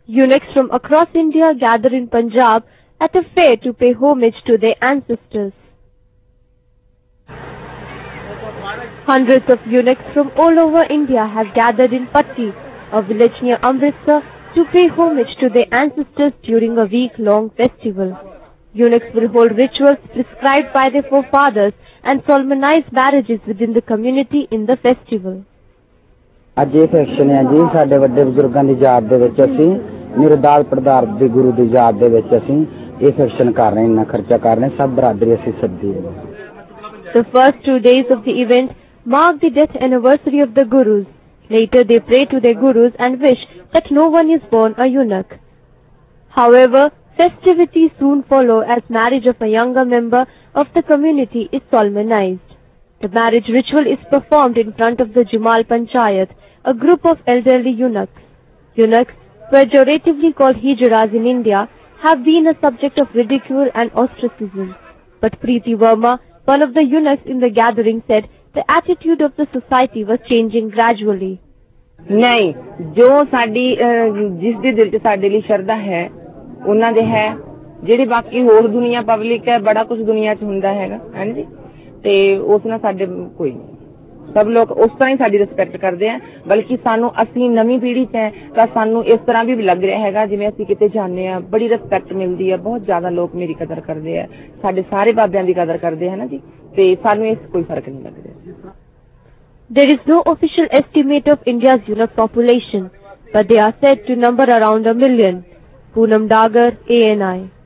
Eunuchs from across India gather in Punjab at a fair to pay homage to their ancestors. Hundreds of eunuchs from all over India have gathered in Patti, a village near Amritsar, to pay homage to their ancestors during a week-long festival. Eunuchs will hold rituals prescribed by their forefathers and solemnize marriages within the community in the festival. ਅੱਜ ਇਹ function ਹੈ ਜੀ ਸਾਡੇ ਵੱਡੇ ਬਜ਼ੁਰਗਾਂ ਦੀ ਯਾਦ ਦੇ ਵਿੱਚ ਅਸੀਂ ਨਿਰਦਾਲ ਪੜਦਾਰਥ ਦੇ ਗੁਰੂ ਦੀ ਯਾਦ ਦੇ ਵਿੱਚ ਅਸੀਂ ਇਹ ਫੰਕਸ਼ਨ ਕਰ ਰਹੇ ਹਾਂ ਇੰਨਾ ਖਰਚਾ ਕਰ ਰਹੇ ਸਭ ਬਰਾਦਰੀ ਅਸੀਂ ਸੱਦੀ ਹੈ The first 2 days of the event mark the death anniversary of the Gurus. Later they pray to their Gurus and wish that no one is born a eunuch. However, festivities soon follow as marriage of a younger member of the community is solemnized. The marriage ritual is performed in front of the Jumal Panchayat, a group of elderly eunuchs. Eunuchs, pejoratively called hijaras in India, have been a subject of ridicule and ostracism. But Preeti Verma, one of the eunuchs in the gathering, said the attitude of the society was changing gradually. नहीं, जो साडी जिस दी दिल च साडे लिए शरदा है, उन्हां दे है, जेड़ी बाकी होर दुनिया पब्लिक है, बड़ा कुछ दुनिया च हुंदा हैगा, हां जी, ते उस नाल साडे कोई सब लोग उस तरह ही साडी रिस्पेक्ट करते हैं बल्कि सानू असी नवी पीढ़ी च है तां सानू इस तरह भी लग रहा हैगा जिवें असी किते जाने आ बड़ी रिस्पेक्ट मिलदी है बहुत ज्यादा लोग मेरी कदर करते हैं साडे सारे बाबियां दी कदर करते हैं ना जी ते सानू इस कोई फर्क नहीं लग रहा. There is no official estimate of India's eunuch population, but they are said to number around 1 million. Poonam Dagar, ANI.